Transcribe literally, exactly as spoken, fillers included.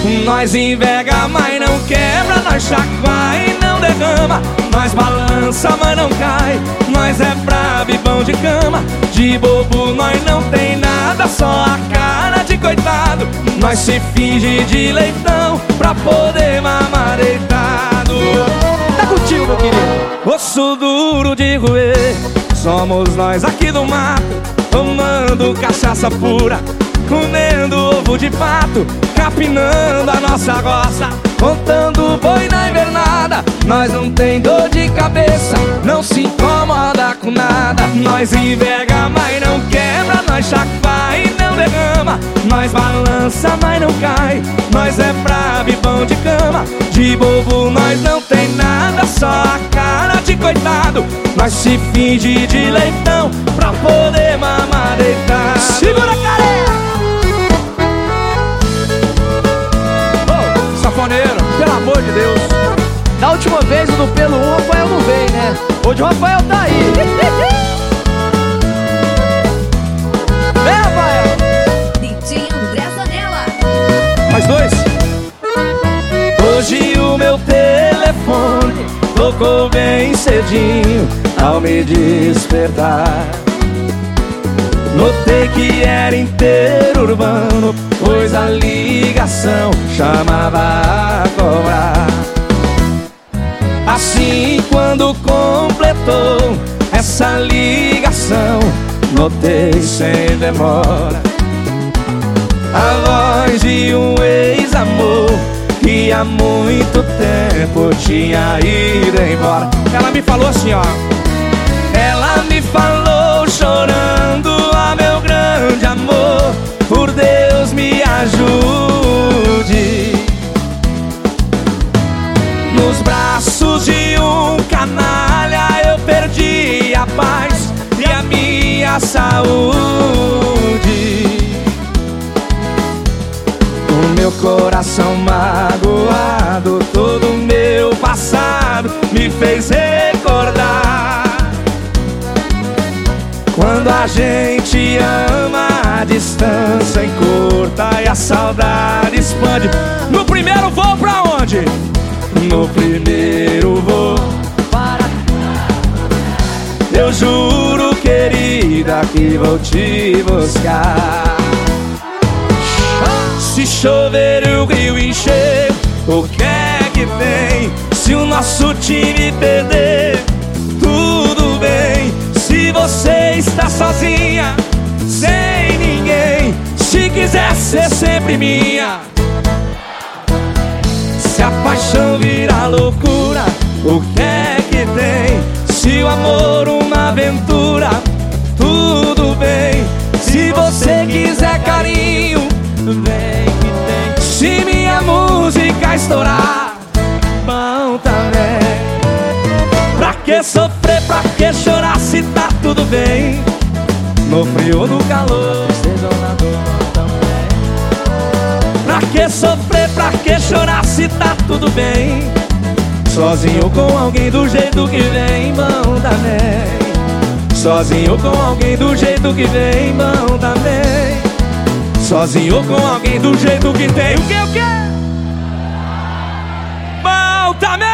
Nós enverga, mas não quebra. Nós chacoalha e não derrama. Nós balança, mas não cai. Nós é bravo e bom de cama. De bobo nós não tem nada, só a cara de coitado. Nós se finge de leitão pra poder mamar deitado. Tá contigo, meu querido. Osso duro de roer, somos nós aqui do mato, tomando cachaça pura, comendo ovo de pato, capinando a nossa roça, contando boi na invernada. Nós não tem dor de cabeça, não se incomoda com nada. Nós enverga, mas não quebra. Nós chacoalha e não derrama. Nós balança, mas não cai. Nós é bravo e bom de cama. De bobo nós não tem nada, só a cara de coitado. Nós se finge de leitão pra poder mamar deitado. Segura a careca! Safoneiro, pelo amor de Deus. Da última vez o do pelo um, o Rafael não veio, né? Hoje o Rafael tá aí. Vem, Rafael! D J André Zanella. Mais dois. Hoje o meu telefone tocou bem cedinho ao me despertar. Notei que era inteiro urbano, pois a ligação chamava a cobrar. Assim, quando completou essa ligação, notei sem demora a voz de um ex-amor que há muito tempo tinha ido embora. Ela me falou assim, ó. Ela me falou chorando: ah, meu grande amor, por Deus me ajude. Nos braços de um canalha eu perdi a paz e a minha saúde. O meu coração magoado, todo o meu passado me fez recordar. Quando a gente ama, a distância encurta e a saudade expande. No primeiro voo pra onde? No primeiro voo para... Eu juro, querida, que vou te buscar. Se chover e o rio encher, o que é que tem? Se o nosso time perder, tudo bem. Se você está sozinha, sem ninguém, se quiser ser sempre minha. Se a paixão virar loucura, o que é que tem? Se o amor uma aventura, tudo bem. Se você quiser carinho, vem que tem. Se minha música estourar, bom também. Pra que sofrer, pra que chorar se tá tudo bem? No frio ou no calor, seja na dor também. Pra que sofrer, pra que chorar se tá tudo bem? Sozinho com alguém do jeito que vem, bom também. Sozinho com alguém do jeito que vem, bom também. Sozinho com alguém do jeito que tem. O que, o que? Bom também.